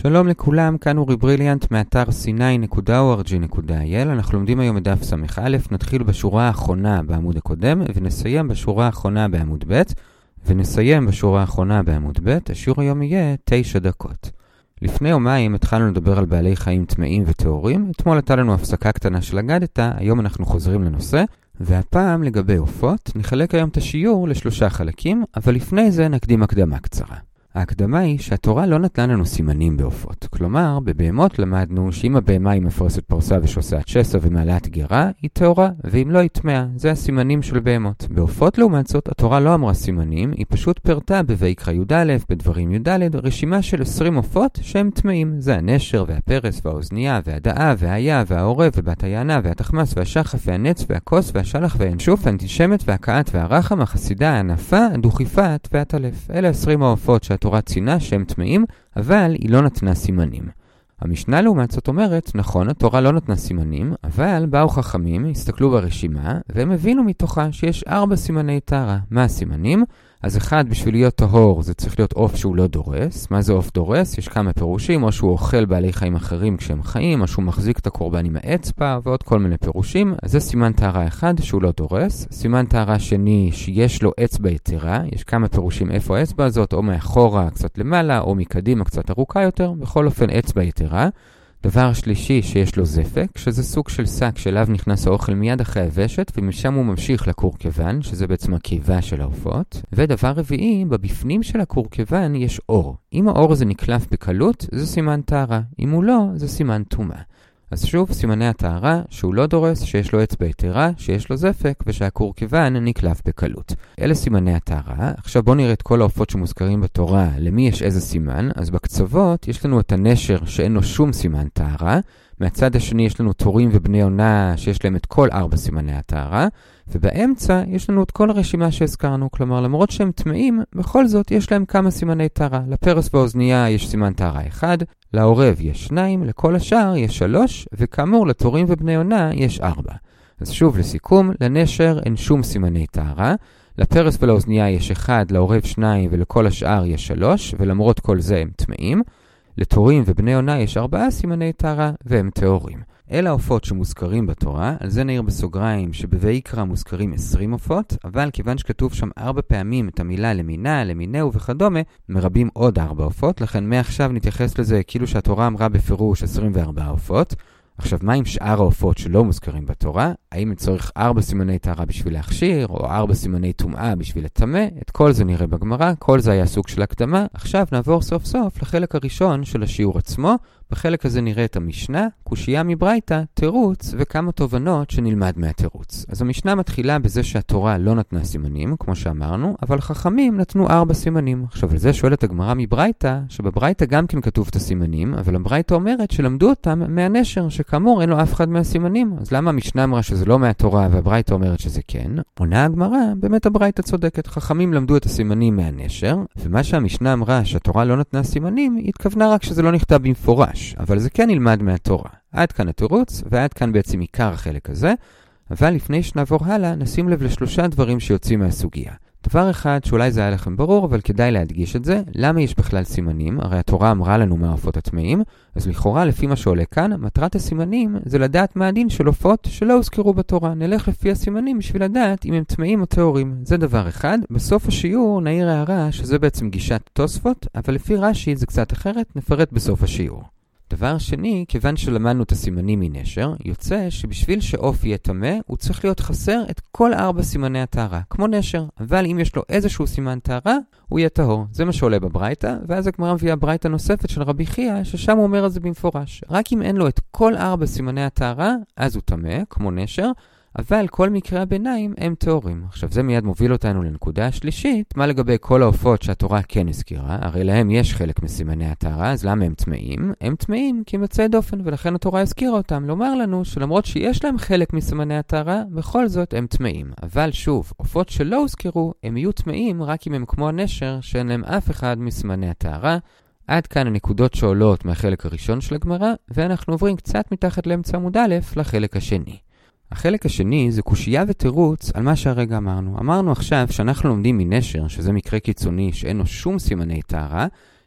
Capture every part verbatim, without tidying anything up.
שלום לכולם, כאן אורי בריליאנט מאתר סיני נקודה או אר ג'י נקודה איי אל. אנחנו לומדים היום מדף סמך א', נתחיל בשורה האחרונה בעמוד הקודם ונסיים בשורה האחרונה בעמוד ב' ונסיים בשורה האחרונה בעמוד ב'. השיעור היום יהיה תשע דקות. לפני יומיים התחלנו לדבר על בעלי חיים טמאים וטהורים. אתמול הייתה לנו הפסקה קטנה של אגדתא, היום אנחנו חוזרים לנושא, והפעם לגבי עופות. נחלק היום את השיעור לשלושה חלקים, אבל לפני זה נקדים הקדמה קצרה. ההקדמה היא שהתורה לא נתנה לנו סימנים בעופות. כלומר, בבהמות למדנו שאם הבהמה היא מפרסת פרסה ושוסעת שסע ומעלת גרה, היא טהורה, ואם לא היא טמאה. זה הסימנים של בהמות. בעופות לעומת זאת, התורה לא אמרה סימנים, היא פשוט פרטה בויקרא י"א, בדברים י"ד, רשימה של עשרים עופות שהם טמאים. זה הנשר והפרס והאוזנייה והדאה וההיה והעורב ובת היענה והתחמס והשחף והנץ והכוס והשלח והאנשוף והאנטישמת והקעת והרחם, החסידה, הענפה, הדוכיפת והטלף. אלה עשרים העופות שהתורה צינה שהם טמאים, אבל היא לא נתנה סימנים. המשנה לעומת זאת אומרת, נכון, התורה לא נתנה סימנים, אבל באו חכמים, הסתכלו ברשימה, והם הבינו מתוכה שיש ארבע סימני טהרה. מה הסימנים? אז אחד, בשביל להיות טהור, זה צריך להיות עוף שהוא לא דורס. מה זה עוף דורס? יש כמה פירושים, או שהוא אוכל בעלי חיים אחרים כשהם חיים, או שהוא מחזיק את הקורבן עם האצבע, ועוד כל מיני פירושים. אז זה סימן טהרה אחד, שהוא לא דורס. סימן טהרה שני, שיש לו אצבע יתרה. יש כמה פירושים איפה האצבע הזאת, או מאחורה קצת למעלה, או מקדימה קצת ארוכה יותר. בכל אופן, אצבע יתרה. דבר שלישי, שיש לו זפק, שזה סוג של שק שאליו נכנס האוכל מיד אחרי הוושת, ומשם הוא ממשיך לקורקבן, שזה בעצם הקיבה של העופות. ודבר רביעי, בבפנים של הקורקבן יש אור. אם האור הזה נקלף בקלות, זה סימן טהרה. אם הוא לא, זה סימן טומאה. אז שוב, סימני הטהרה, שהוא לא דורס, שיש לו אצבע יתרה, שיש לו זפק, ושהקורקבן נקלף בקלות. אלה סימני הטהרה. עכשיו בואו נראה את כל העופות שמוזכרים בתורה, למי יש איזה סימן. אז בקצוות יש לנו את הנשר שאין לו שום סימן טהרה. מהצד השני יש לנו תורים ובני עונה שיש להם את כל ארבע סימני הטהרה. ובאמצע יש לנו את כל הרשימה שהזכרנו. כלומר, למרות שהם טמאים, בכל זאת יש להם כמה סימני טהרה. לפרס והאוזנייה יש סימן טהרה אחד, לעורב יש שניים, לכל השאר יש שלוש, וכאמור לתורים ובני עונה יש ארבע. אז שוב לסיכום, לנשר אין שום סימני טהרה, לפרס ולאוזנייה יש אחד, לעורב שניים ולכל השאר יש שלוש, ולמרות כל זה הם טמאים. לתורים ובני עונה יש ארבעה סימני טהרה והם טהורים. אלה העופות שמוזכרים בתורה, על זה נעיר בסוגריים שבויקרא מוזכרים עשרים עופות, אבל כיוון שכתוב שם ארבע פעמים את המילה למינה, למינהו וכדומה, מרבים עוד ארבע עופות, לכן מעכשיו נתייחס לזה כאילו שהתורה אמרה בפירוש עשרים וארבע עופות. עכשיו, מה עם שאר העופות שלא מוזכרים בתורה? האם צריך ארבע סימני טהרה בשביל להכשיר, או ארבע סימני טומאה בשביל לטמא? את כל זה נראה בגמרא, כל זה היה סוג של הקדמה. עכשיו נעבור סוף סוף לחלק הראשון של השיעור עצמו. בחלק הזה נראה את המשנה, קושייה מברייתא, תירוץ וכמה תובנות שנלמד מהתירוץ. אז המשנה מתחילה בזה שהתורה לא נתנה סימנים, כמו שאמרנו, אבל חכמים נתנו ארבע סימנים. עכשיו על זה שואלת הגמרא מברייתא, שבברייתא גם כן כתוב את הסימנים, אבל הברייתא אומרת שלמדו אותם מהנשר, שכאמור אין לו אף אחד מהסימנים. אז למה המשנה אמרה שזה לא מהתורה והברייתא אומרת שזה כן? עונה הגמרא, באמת הברייתא צודקת. חכמים למדו את הסימנים מהנשר, ומה שהמשנה אמרה שהתורה לא נתנה סימנים, היא התכוונה רק שזה לא נכתב במפורש. אבל זה כן נלמד מהתורה. עד כאן התירוץ, ועד כאן בעצם עיקר החלק הזה. אבל לפני שנעבור הלאה, נשים לב לשלושה דברים שיוצאים מהסוגיה. דבר אחד, שאולי זה היה לכם ברור, אבל כדאי להדגיש את זה. למה יש בכלל סימנים? הרי התורה אמרה לנו מה העופות הטמאים, אז לכאורה, לפי מה שעולה כאן, מטרת הסימנים זה לדעת מה הדין של עופות שלא הוזכרו בתורה. נלך לפי הסימנים בשביל לדעת אם הם טמאים או טהורים. זה דבר אחד. בסוף השיעור נעיר הערה שזה בעצם גישת תוספות, אבל לפי רש"י זה קצת אחרת, נפרט בסוף השיעור. דבר שני, כיוון שלמדנו את הסימנים מנשר, יוצא שבשביל שעוף יהיה טמא, הוא צריך להיות חסר את כל ארבע סימני הטהרה, כמו נשר. אבל אם יש לו איזשהו סימן טהרה, הוא יהיה טהור. זה מה שעולה בברייתא, ואז הגמרא מביאה ברייתא נוספת של רבי חייא, ששם הוא אומר את זה במפורש. רק אם אין לו את כל ארבע סימני הטהרה, אז הוא טמא, כמו נשר, אבל כל מקרה הביניים הם טהורים. עכשיו זה מיד מוביל אותנו לנקודה השלישית, מה לגבי כל העופות שהתורה כן הזכירה, הרי להם יש חלק מסימני הטהרה, אז למה הם טמאים? הם טמאים כי הם יוצאי דופן, ולכן התורה הזכירה אותם. לומר לנו שלמרות שיש להם חלק מסימני הטהרה, בכל זאת הם טמאים. אבל שוב, עופות שלא הוזכרו, הם יהיו טמאים רק אם הם כמו הנשר, שאין להם אף אחד מסימני הטהרה. עד כאן הנקודות שעולות מהחלק הראשון של הגמרא, ואנחנו עוברים קצת מתחת לאמצע עמוד א' לחלק השני. החלק השני זה קושייה ותירוץ על מה שהרגע אמרנו. אמרנו עכשיו שאנחנו לומדים מנשר, שזה מקרה קיצוני שאין לו שום סימני טהרה,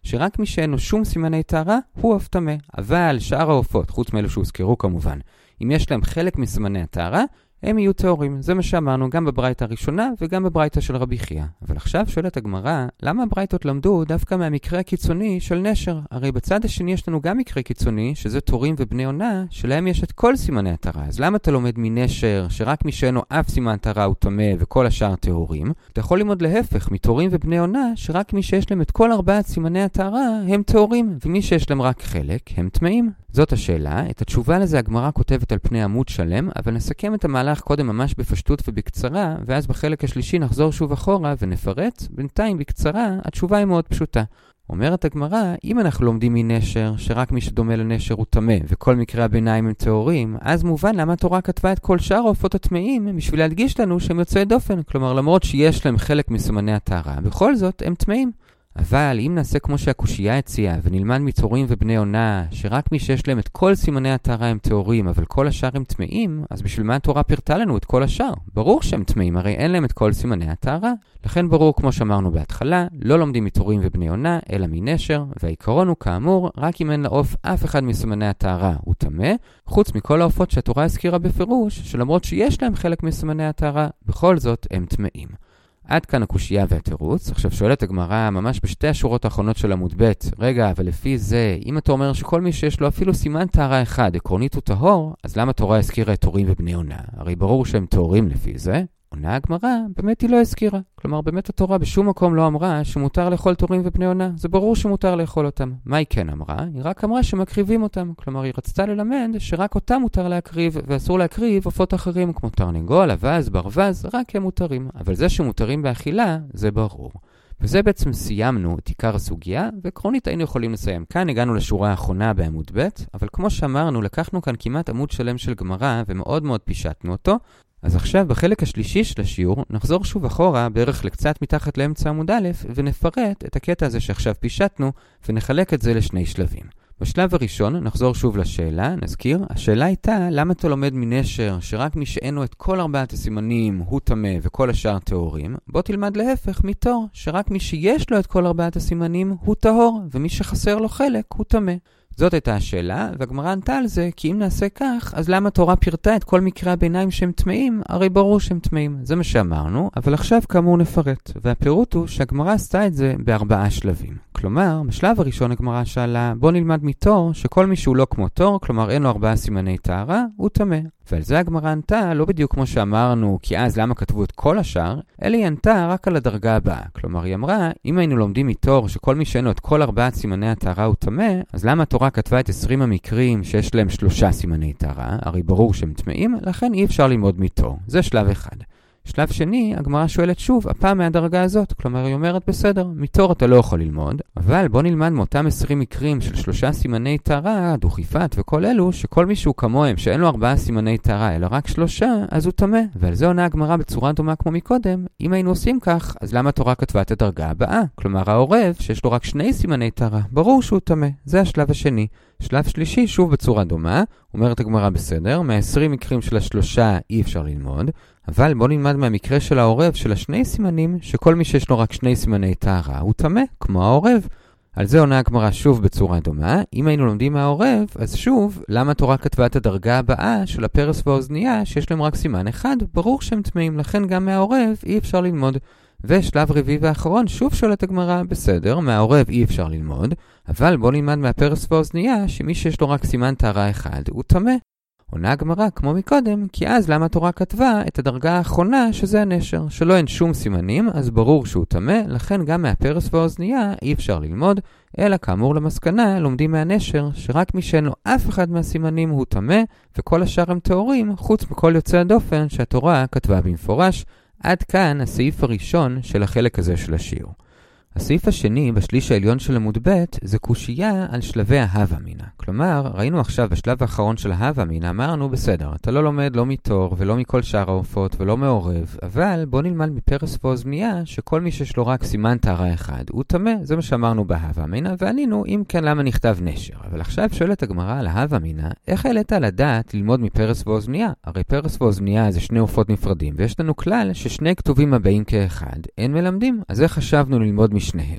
שרק מי שאין לו שום סימני טהרה הוא אף טמא. אבל שאר העופות, חוץ מאלו שהוזכרו כמובן, אם יש להם חלק מסימני הטהרה, הם יהיו טהורים. זה מה שאמרנו גם בברייתא הראשונה וגם בברייתא של רבי חייא. אבל עכשיו שואלת הגמרא, למה הברייתות למדו דווקא מהמקרה הקיצוני של נשר? הרי בצד השני יש לנו גם מקרה קיצוני, שזה תורים ובני עונה, שלהם יש את כל סימני הטהרה. אז למה אתה לומד מנשר, שרק מי שאין לו אף סימן טהרה הוא טמא וכל השאר טהורים? אתה יכול ללמוד להפך, מתורים ובני עונה, שרק מי שיש להם את כל ארבעת סימני הטהרה הם טהורים, ומי שיש להם רק חלק הם טמאים. זאת השאלה. את התשובה לזה הגמרא כותבת על פני עמוד שלם, אבל נסכם את המהלך קודם ממש בפשטות ובקצרה, ואז בחלק השלישי נחזור שוב אחורה ונפרט. בינתיים בקצרה, התשובה היא מאוד פשוטה. אומרת הגמרא, אם אנחנו לומדים מנשר, שרק מי שדומה לנשר הוא טמא, וכל מקרה הביניים הם טהורים, אז מובן למה התורה כתבה את כל שאר העופות הטמאים, בשביל להדגיש לנו שהם יוצאי דופן. כלומר, למרות שיש להם חלק מסימני הטהרה, בכל זאת הם טמאים. אבל אם נעשה כמו שהקושייה הציעה ונלמד מתורים ובני עונה, שרק מי שיש להם את כל סימני הטהרה הם טהורים, אבל כל השאר הם טמאים, אז בשביל מה התורה פירטה לנו את כל השאר? ברור שהם טמאים, הרי אין להם את כל סימני הטהרה. לכן ברור, כמו שאמרנו בהתחלה, לא לומדים מתורים ובני עונה, אלא מנשר, והעיקרון הוא כאמור, רק אם אין לעוף אף אחד מסימני הטהרה הוא טמא, חוץ מכל העופות שהתורה הזכירה בפירוש, שלמרות שיש להם חלק מסימני הטהרה, בכל זאת הם טמאים. עד כאן הקושייה והתירוץ. עכשיו שואלת הגמרא ממש בשתי השורות האחרונות של עמוד ב', רגע, אבל לפי זה, אם אתה אומר שכל מי שיש לו אפילו סימן טהרה אחד, עקרונית הוא טהור, אז למה התורה הזכירה את תורים ובני עונה? הרי ברור שהם טהורים לפי זה. עונה הגמרא, באמת היא לא הזכירה. כלומר, באמת התורה בשום מקום לא אמרה שמותר לאכול תורים ובני עונה. זה ברור שמותר לאכול אותם. מה היא כן אמרה? היא רק אמרה שמקריבים אותם. כלומר, היא רצתה ללמד שרק אותם מותר להקריב, ואסור להקריב עופות אחרים כמו תרנגול, אבז, ברווז, רק הם מותרים. אבל זה שמותרים באכילה, זה ברור. וזה בעצם סיימנו את עיקר הסוגיה, ועקרונית היינו יכולים לסיים. כאן הגענו לשורה האחרונה בעמוד ב', אבל כמו שאמרנו, לקחנו כאן כמעט עמוד שלם של גמרא, ומאוד מאוד פישטנו אותו. אז עכשיו בחלק השלישי של השיעור נחזור שוב אחורה בערך לקצת מתחת לאמצע עמוד א' ונפרט את הקטע הזה שעכשיו פישטנו ונחלק את זה לשני שלבים. בשלב הראשון נחזור שוב לשאלה, נזכיר, השאלה הייתה למה אתה לומד מנשר שרק מי שאין לו את כל ארבעת הסימנים הוא טמא וכל השאר טהורים, בוא תלמד להפך מתור שרק מי שיש לו את כל ארבעת הסימנים הוא טהור ומי שחסר לו חלק הוא טמא. זאת הייתה השאלה, והגמרא ענתה על זה, כי אם נעשה כך, אז למה התורה פירטה את כל מקרי הביניים שהם טמאים? הרי ברור שהם טמאים. זה מה שאמרנו, אבל עכשיו כאמור נפרט. והפירוט הוא שהגמרא עשתה את זה בארבעה שלבים. כלומר, בשלב הראשון הגמרא שאלה, בוא נלמד מתור שכל מי שהוא לא כמו תור, כלומר אין לו ארבעה סימני טהרה, הוא טמא. ועל זה הגמרא ענתה, לא בדיוק כמו שאמרנו, כי אז למה כתבו את כל השאר, אלא היא ענתה רק על הדרגה הבאה. כלומר, היא אמרה, אם היינו לומדים מתור שכל מי שאין לו את כל ארבעת סימני הטהרה הוא טמא, אז למה התורה כתבה את עשרים המקרים שיש להם שלושה סימני טהרה? הרי ברור שהם טמאים, לכן אי אפשר ללמוד מתור. זה שלב אחד. שלב שני, הגמרא שואלת שוב, הפעם מהדרגה הזאת, כלומר היא אומרת בסדר, מתור אתה לא יכול ללמוד, אבל בוא נלמד מאותם עשרים מקרים של שלושה סימני טהרה, דוכיפת וכל אלו, שכל מישהו כמוהם שאין לו ארבעה סימני טהרה, אלא רק שלושה, אז הוא טמא. ועל זה עונה הגמרא בצורה דומה כמו מקודם, אם היינו עושים כך, אז למה התורה כתבה את הדרגה הבאה? כלומר העורב, שיש לו רק שני סימני טהרה, ברור שהוא טמא. זה השלב השני. שלב שלישי, שוב בצורה דומה, אומרת הגמרא בסדר, מה-עשרים מקרים של השלושה אי אפשר ללמוד, אבל בוא נלמד מהמקרה של העורב של השני סימנים, שכל מי שיש לו רק שני סימני טהרה הוא טמא, כמו העורב. על זה עונה הגמרא שוב בצורה דומה. אם היינו לומדים מהעורב, אז שוב, למה התורה כתבה את הדרגה הבאה של הפרס והאוזנייה, שיש להם רק סימן אחד? ברור שהם טמאים, לכן גם מהעורב אי אפשר ללמוד. ושלב רביעי ואחרון, שוב שואלת הגמרא, בסדר, מהעורב אי אפשר ללמוד, אבל בוא נלמד מהפרס והאוזנייה, שמי שיש לו רק סימן טהרה אחד הוא טמא. עונה הגמרא כמו מקודם, כי אז למה התורה כתבה את הדרגה האחרונה שזה הנשר, שלא אין שום סימנים, אז ברור שהוא טמא, לכן גם מהפרס והאוזנייה אי אפשר ללמוד, אלא כאמור למסקנה לומדים מהנשר, שרק מי שאין לו אף אחד מהסימנים הוא טמא, וכל השאר הם טהורים, חוץ מכל יוצא הדופן שהתורה כתבה במפורש. עד כאן הסעיף הראשון של החלק הזה של השיעור. הסעיף השני בשליש העליון של עמוד ב' זה קושייה על שלבי ההווה אמינא. כלומר, ראינו עכשיו בשלב האחרון של ההווה אמינא, אמרנו בסדר, אתה לא לומד לא מתור ולא מכל שאר העופות ולא מעורב, אבל בוא נלמד מפרס ואוזנייה שכל מי שיש לו רק סימן טהרה אחד הוא טמא. זה מה שאמרנו בהווה אמינא, וענינו אם כן למה נכתב נשר. אבל עכשיו שואלת הגמרא על ההווה אמינא, איך העלית על הדעת ללמוד מפרס ואוזנייה? הרי פרס ואוזנייה זה שני עופות נפרדים, ויש לנו כלל ששני כתובים הבאים כאחד אין מלמדים. אז איך חשבנו ללמוד משניהם?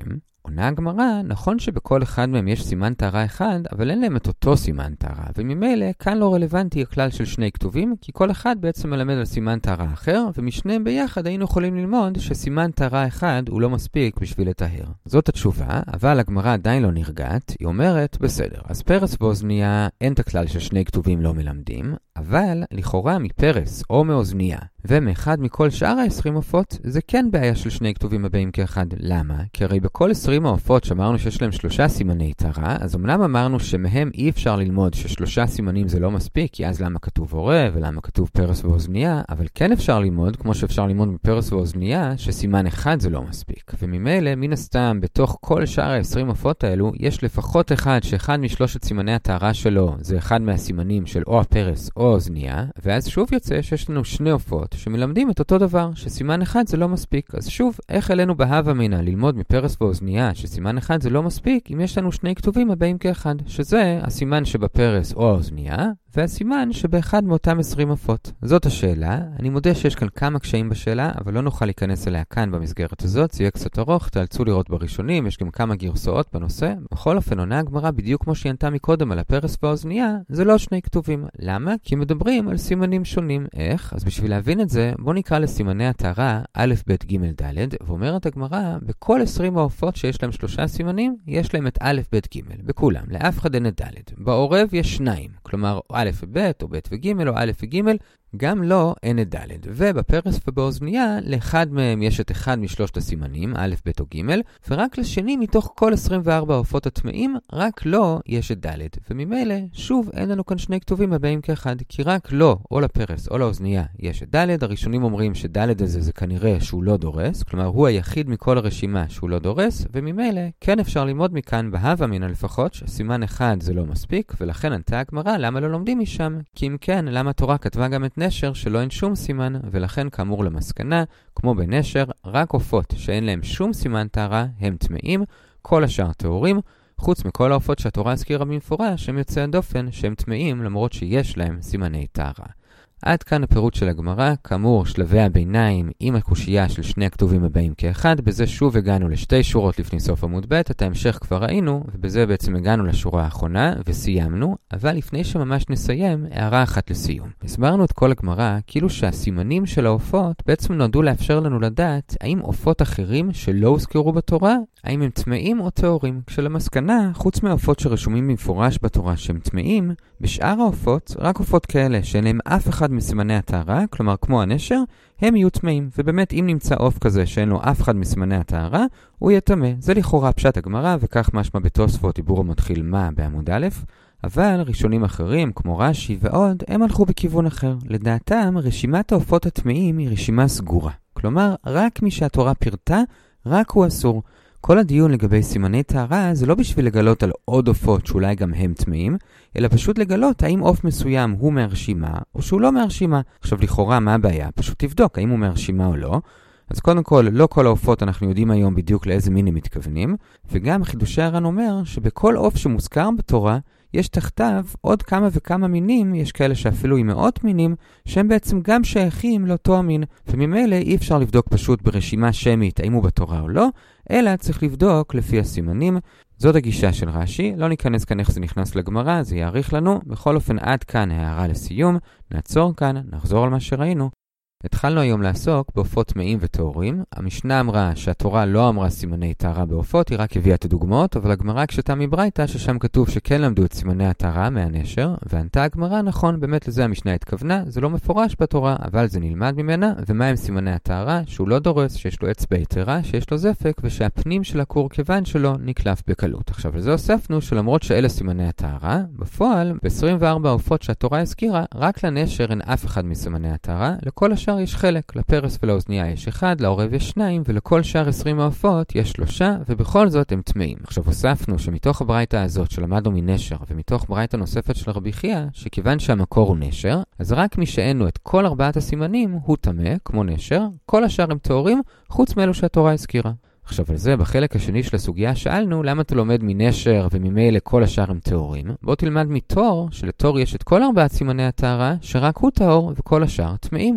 עונה הגמרא, נכון שבכל אחד מהם יש סימן טהרה אחד, אבל אין להם את אותו סימן טהרה, וממילא כאן לא רלוונטי הכלל של שני כתובים, כי כל אחד בעצם מלמד על סימן טהרה אחר, ומשניהם ביחד היינו יכולים ללמוד שסימן טהרה אחד הוא לא מספיק בשביל לטהר. זאת התשובה, אבל הגמרא עדיין לא נרגעת, היא אומרת, בסדר, אז פרס ואוזניה אין את הכלל של שני כתובים לא מלמדים, אבל לכאורה מפרס או מאוזניה ומאחד מכל שאר ה-עשרים עופות זה כן בעיה של שני כתובים הבאים כאחד. למה? כי הרי בכל עשרים העופות שאמרנו שיש להם שלושה סימני טהרה, אז אמנם אמרנו שמהם אי אפשר ללמוד ששלושה סימנים זה לא מספיק, כי אז למה כתוב הורה ולמה כתוב פרס ואוזניה, אבל כן אפשר ללמוד, כמו שאפשר ללמוד מפרס ואוזניה, שסימן אחד זה לא מספיק. וממילא, מן הסתם, בתוך כל שאר ה-עשרים עופות האלו, יש לפחות אחד שאחד משלושת סימני הטהרה שלו זה אחד מהסימנים של או הפרס או האוזניה, ואז שוב יוצא שיש לנו שני עופות שמלמדים את אותו דבר, שסימן אחד זה לא מספיק. אז שוב, איך אלינו בהווה מינה ללמוד מפרס ואוזניה שסימן אחד זה לא מספיק אם יש לנו שני כתובים הבאים כאחד, שזה הסימן שבפרס או האוזניה, והסימן שבאחד מאותם עשרים עופות. זאת השאלה. אני מודה שיש כאן כמה קשיים בשאלה, אבל לא נוכל להיכנס אליה כאן במסגרת הזאת. זה יהיה קצת ארוך, תאלצו לראות בראשונים, יש גם כמה גרסאות בנושא. בכל אופן, עונה הגמרא בדיוק כמו שענתה מקודם על הפרס והאוזניה, זה לא שני כתובים. למה? כי מדברים על סימנים שונים. איך? אז בשביל להבין את זה, בוא נקרא לסימני הטהרה א', ב', ג', ד', ואומרת הגמרא, בכל עשרים העופות שיש להם שלושה סימנים, יש להם את א', ב', ג', בכולם, לאף אחד אין את ד'. בעורב יש שניים, כלומר א' וב' או ב' וג' או א' וג', גם לא אין את ד'. ובפרס ובאוזניה, לאחד מהם יש את אחד משלושת הסימנים, א', ב' או ג', ורק לשני מתוך כל עשרים וארבע העופות הטמאים, רק לא יש את ד'. וממילא, שוב, אין לנו כאן שני כתובים הבאים כאחד, כי רק לא, או לפרס או לאוזניה, יש את ד'. הראשונים אומרים שד' הזה זה כנראה שהוא לא דורס, כלומר הוא היחיד מכל הרשימה שהוא לא דורס, וממילא כן אפשר ללמוד מכאן בהווה מינה לפחות, שסימן אחד זה לא מספיק, ולכן ענתה הגמרא למה לא לומדים משם, כי אם כן, למה התורה כתבה גם את נשר שלא אין שום סימן, ולכן כאמור למסקנה, כמו בנשר, רק עופות שאין להם שום סימן טהרה הם טמאים, כל השאר טהורים, חוץ מכל העופות שהתורה הזכירה במפורש, הם יוצאי הדופן שהם טמאים למרות שיש להם סימני טהרה. עד כאן הפירוט של הגמרא, כאמור שלבי הביניים עם הקושייה של שני הכתובים הבאים כאחד, בזה שוב הגענו לשתי שורות לפני סוף עמוד ב', את ההמשך כבר ראינו, ובזה בעצם הגענו לשורה האחרונה וסיימנו, אבל לפני שממש נסיים, הערה אחת לסיום. הסברנו את כל הגמרא כאילו שהסימנים של העופות בעצם נועדו לאפשר לנו לדעת האם עופות אחרים שלא הוזכרו בתורה, האם הם טמאים או טהורים, כשלמסקנה, חוץ מהעופות שרשומים במפורש בתורה שהם טמאים, בשאר העופות, רק עופות כאלה שאין להם אף אחד מסימני הטהרה, כלומר כמו הנשר, הם יהיו טמאים. ובאמת אם נמצא עוף כזה שאין לו אף אחד מסימני הטהרה, הוא יהיה טמא. זה לכאורה פשט הגמרא, וכך משמע בתוספות דיבור המתחיל מה בעמוד א', אבל ראשונים אחרים כמו רש"י ועוד, הם הלכו בכיוון אחר. לדעתם, רשימת העופות הטמאים היא רשימה סגורה. כלומר, רק מי שהתורה פירטה, רק הוא אסור. כל הדיון לגבי סימני טהרה זה לא בשביל לגלות על עוד עופות שאולי גם הם טמאים, אלא פשוט לגלות האם עוף מסוים הוא מהרשימה או שהוא לא מהרשימה. עכשיו לכאורה מה הבעיה? פשוט תבדוק האם הוא מהרשימה או לא. אז קודם כל, לא כל העופות אנחנו יודעים היום בדיוק לאיזה מין הם מתכוונים, וגם חידושי הר"ן אומר שבכל עוף שמוזכר בתורה יש תחתיו עוד כמה וכמה מינים, יש כאלה שאפילו עם מאות מינים, שהם בעצם גם שייכים לאותו המין. וממילא אי אפשר לבדוק פשוט ברשימה שמית האם הוא בתורה או לא, אלא צריך לבדוק לפי הסימנים. זאת הגישה של רש"י, לא ניכנס כאן איך זה נכנס לגמרא, זה יאריך לנו. בכל אופן עד כאן הערה לסיום, נעצור כאן, נחזור על מה שראינו. התחלנו היום לעסוק בעופות טמאים וטהורים. המשנה אמרה שהתורה לא אמרה סימני טהרה בעופות, היא רק הביאה את הדוגמאות, אבל הגמרא הקשתה מברייתא ששם כתוב שכן למדו את סימני הטהרה מהנשר, וענתה הגמרא נכון, באמת לזה המשנה התכוונה, זה לא מפורש בתורה, אבל זה נלמד ממנה. ומה הם סימני הטהרה? שהוא לא דורס, שיש לו אצבע יתרה, שיש לו זפק, ושהפנים של הכור כיוון שלו נקלף בקלות. עכשיו לזה הוספנו שלמרות שאלה סימני הטהרה, בפועל ב-עשרים וארבע העופות שהתורה הזכירה, רק לנשר אין אף אחד מסימני הטהרה, לכל השאר יש חלק, לפרס ולאוזניה יש אחד, לעורב יש שניים, ולכל שאר עשרים העופות יש שלושה, ובכל זאת הם טמאים. עכשיו הוספנו שמתוך הברייתא הזאת שלמדנו מנשר, ומתוך ברייתא נוספת של רבי חייא, שכיוון שהמקור הוא נשר, אז רק מי שאינו את כל ארבעת הסימנים הוא טמא, כמו נשר, כל השאר הם טהורים, חוץ מאלו שהתורה הזכירה. עכשיו על זה, בחלק השני של הסוגיה שאלנו, למה אתה לומד מנשר וממילא כל השאר הם טהורים? בוא תלמד מתור, שלתור יש את כל ארבעת סימני הטהרה, שרק הוא טהור וכל השאר טמאים.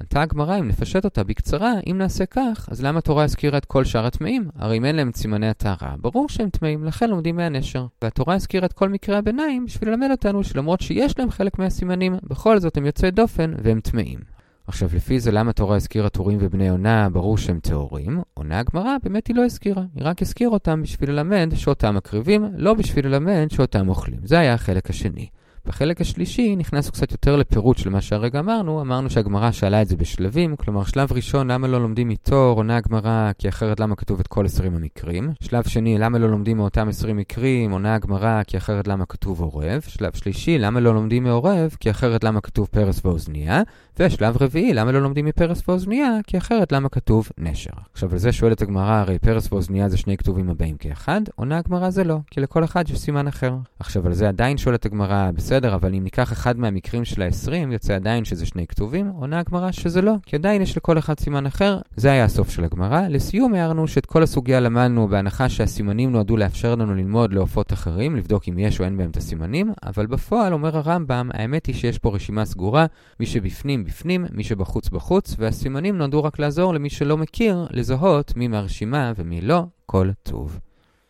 ענתה הגמרא, אם נפשט אותה בקצרה, אם נעשה כך, אז למה התורה הזכירה את כל שאר הטמאים? הרי אם אין להם סימני הטהרה, ברור שהם טמאים, לכן לומדים מהנשר. והתורה הזכירה את כל מקרי הביניים בשביל ללמד אותנו שלמרות שיש להם חלק מהסימנים, בכל זאת הם יוצאי דופן והם טמאים. עכשיו, לפי זה למה התורה הזכירה טהורים ובני עונה, ברור שהם טהורים. עונה הגמרא באמת היא לא הזכירה, היא רק הזכירה אותם בשביל ללמד שאותם מקריבים, לא בשביל ללמד שאותם אוכלים. זה היה החלק השני. בחלק השלישי נכנס קצת יותר לפירוט של מה שהרגע אמרנו, אמרנו שהגמרא שאלה את זה בשלבים, כלומר שלב ראשון למה לא לומדים מתור, עונה הגמרא כי אחרת למה כתוב את כל עשרים המקרים, שלב שני למה לא לומדים מאותם עשרים מקרים, עונה הגמרא כי אחרת למה כתוב עורב, שלב שלישי למה לא לומדים מעורב כי אחרת למה כתוב פרס ואוזניה, ושלב רביעי למה לא לומדים מפרס ואוזניה כי אחרת למה כתוב נשר. עכשיו על זה שואלת הגמרא, הרי פרס ואוזניה זה שני כתובים הבאים כאחד, עונה הגמרא זה לא, כי לכל אחד יש סימן אחר. עכשיו על זה עדיין שואלת הגמרא, בסדר, אבל אם ניקח אחד מהמקרים של ה-עשרים, יוצא עדיין שזה שני כתובים, עונה הגמרא שזה לא, כי עדיין יש לכל אחד סימן אחר. זה היה הסוף של הגמרא. לסיום הערנו שאת כל הסוגיה למדנו בהנחה שהסימנים נועדו לאפשר לנו ללמוד לעופות אחרים, לבדוק אם יש או אין בהם את הסימנים, אבל בפועל אומר הרמב"ם, האמת היא שיש פה רשימה סגורה, מי שבפנים בפנים, מי שבחוץ בחוץ, והסימנים נועדו רק לעזור למי שלא מכיר לזהות מי מהרשימה ומי לא. כל טוב.